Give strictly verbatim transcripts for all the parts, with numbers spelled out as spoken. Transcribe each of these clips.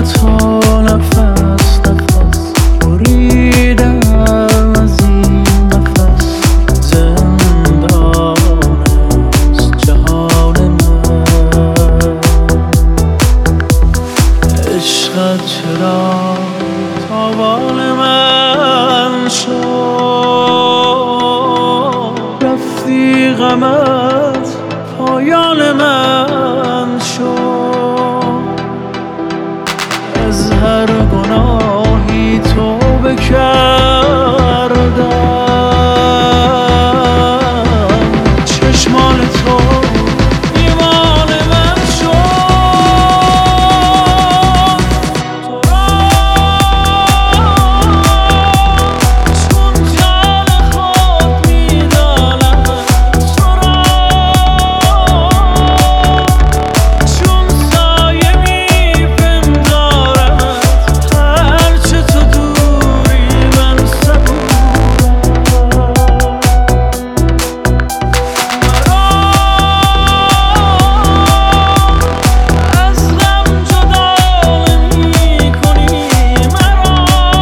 تا نفس نفس بریدم از این نفس. زندان است جهان من، عشقت چرا تاوان من شد؟ رفتی غمت پایان من شد. از هر گناهی توبه کردم، چشمان تو ایمان من شد. تو را چون جان خود می‌دانم، تو را چون سایه می‌پندارمت. هرچه تو دوری من صبورم. از غم جدا نمی‌کنی مرا،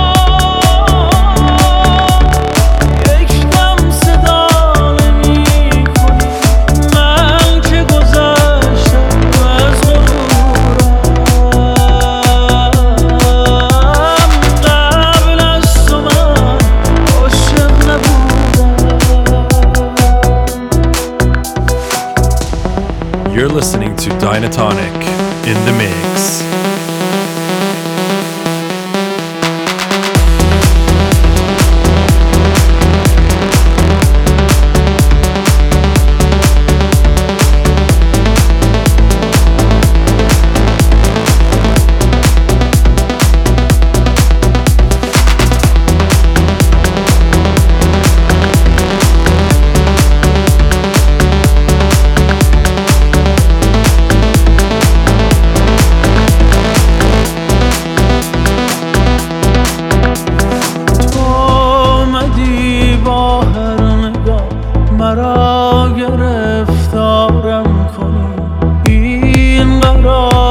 یک دم صدا نمی‌کنی. من که گذشتم از غرورم، قبل از تو من عاشق نبودم. You're listening to Dynatonic in the mix. تو آمدی با هر نگاه مرا گرفتارم کنی. این قرار